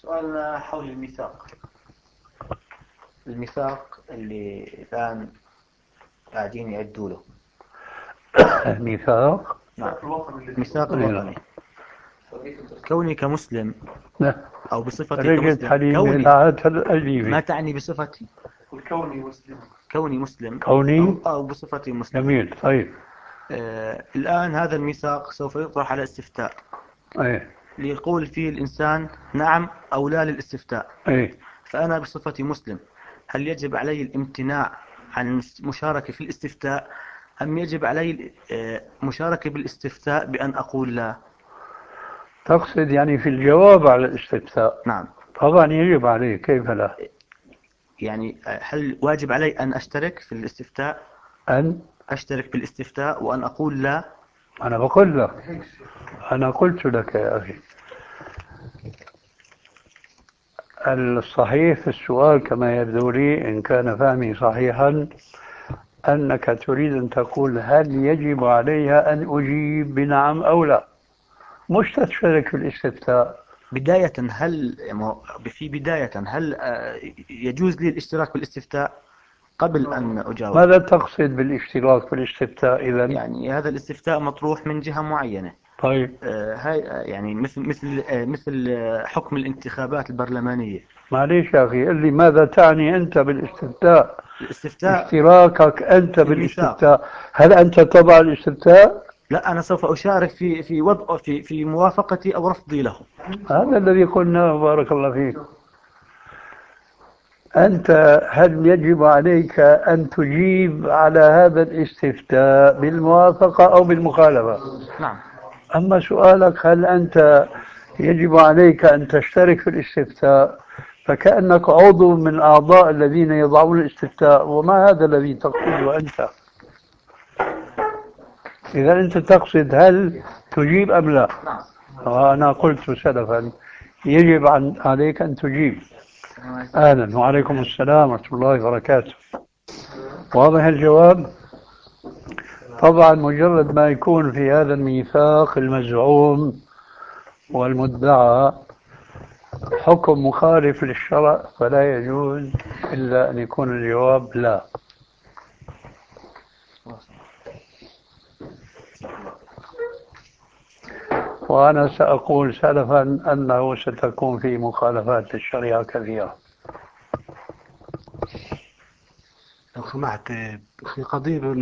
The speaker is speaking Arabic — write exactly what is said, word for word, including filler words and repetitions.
سؤالنا حول الميثاق. الميثاق اللي الآن قاعدين يعدوا له. ميثاق. نعم، الميثاق أي نعم. الوطني. كوني كمسلم لا. أو بصفتي رجعت كمسلم، حليم كوني للعهد ما الأجنبي. تعني بصفتي والكوني مسلم. كوني مسلم كوني أو, أو بصفتي مسلم. جميل. طيب. آه الآن هذا الميثاق سوف يطرح على استفتاء ايه ليقول فيه الإنسان نعم أو لا للاستفتاء. ايه فأنا بصفتي مسلم، هل يجب علي الامتناع عن المشاركة في الاستفتاء، أم يجب علي المشاركة بالاستفتاء بأن أقول لا؟ تقصد يعني في الجواب على الاستفتاء؟ نعم. طبعا يجب عليه، كيف لا؟ يعني هل واجب علي أن أشترك في الاستفتاء، أن أشترك بالاستفتاء وأن أقول لا؟ أنا بقول لك، أنا قلت لك يا أخي، الصحيح في السؤال كما يبدو لي إن كان فهمي صحيحا أنك تريد أن تقول هل يجب علي أن أجيب بنعم أو لا، مش تشترك في الاستفتاء. بداية هل في بداية هل يجوز لي الاشتراك بالاستفتاء قبل أن أجاوب؟ ماذا تقصد بالاشتراك في الاستفتاء إذن؟ يعني هذا الاستفتاء مطروح من جهة معينة. طيب. آه هاي يعني مثل مثل آه مثل آه حكم الانتخابات البرلمانية. معليش يا أخي، قل لي ماذا تعني أنت بالاستفتاء؟ الاستفتاء اشتراكك أنت في الميثاق. بالاستفتاء، هل أنت تضع الاستفتاء؟ لا، أنا سوف أشارك في في وضع في في موافقتي أو رفضي له. هذا الذي قلناه، بارك الله فيك. أنت هل يجب عليك أن تجيب على هذا الاستفتاء بالموافقة أو بالمخالفة؟ نعم. أما سؤالك هل أنت يجب عليك أن تشترك في الاستفتاء، فكأنك عضو من أعضاء الذين يضعون الاستفتاء، وما هذا الذي تقصده أنت؟ إذا أنت تقصد هل تجيب أم لا؟ نعم. وأنا قلت سلفا يجب عن عليك أن تجيب. أهلا وعليكم السلام ورحمة الله وبركاته. واضح الجواب؟ طبعا مجرد ما يكون في هذا الميثاق المزعوم والمدعى حكم مخالف للشرع فلا يجوز إلا أن يكون الجواب لا. وأنا سأقول سلفا أنه ستكون في مخالفات للشريعة كثيرة. لو سمحت، في قضية